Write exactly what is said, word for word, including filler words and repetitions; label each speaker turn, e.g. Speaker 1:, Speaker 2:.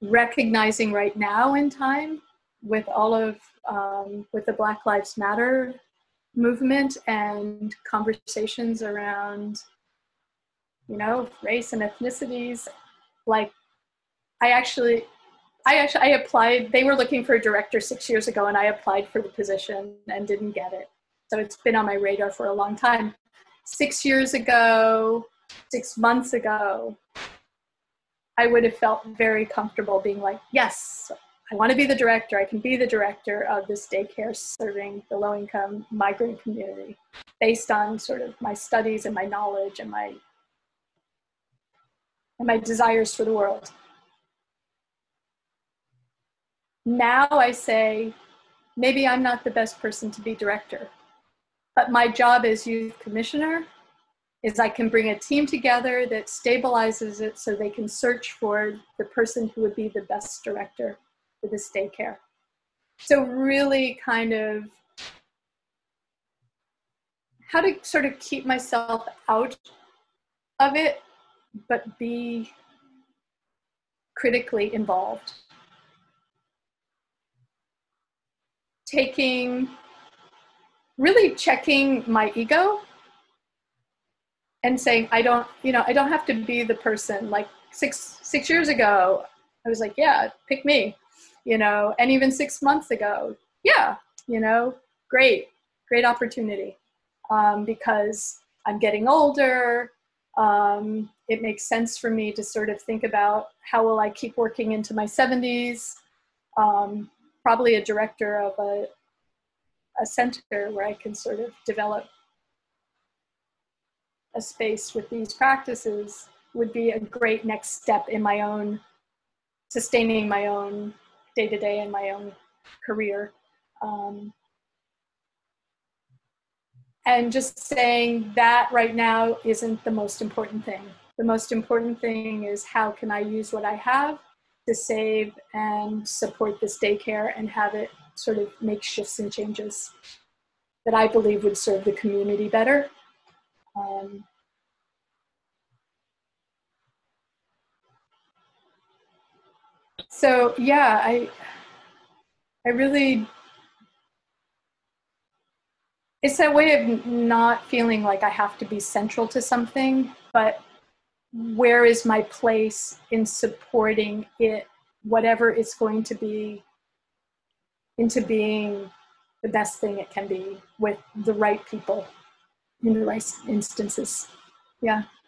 Speaker 1: recognizing right now in time with all of, um, with the Black Lives Matter movement and conversations around, you know, race and ethnicities, like I actually, I actually, I applied, they were looking for a director six years ago and I applied for the position and didn't get it. So it's been on my radar for a long time. Six years ago, six months ago, I would have felt very comfortable being like, yes, I want to be the director. I can be the director of this daycare serving the low-income migrant community based on sort of my studies and my knowledge and my, and my desires for the world. Now I say, maybe I'm not the best person to be director, but my job as youth commissioner is I can bring a team together that stabilizes it so they can search for the person who would be the best director for this daycare. So really kind of how to sort of keep myself out of it, but be critically involved. Taking, really checking my ego and saying, I don't, you know, I don't have to be the person. Like six, six years ago, I was like, yeah, pick me, you know, and even six months ago, yeah, you know, great, great opportunity. Um, because I'm getting older, um, it makes sense for me to sort of think about how will I keep working into my seventies, um, probably a director of a, a center where I can sort of develop a space with these practices would be a great next step in my own, sustaining my own day-to-day and my own career. Um, and just saying that right now isn't the most important thing. The most important thing is how can I use what I have to save and support this daycare and have it sort of make shifts and changes that I believe would serve the community better. Um, so yeah, I, I really, it's that way of not feeling like I have to be central to something, but where is my place in supporting it, whatever it's going to be, into being the best thing it can be with the right people in the right instances. Yeah.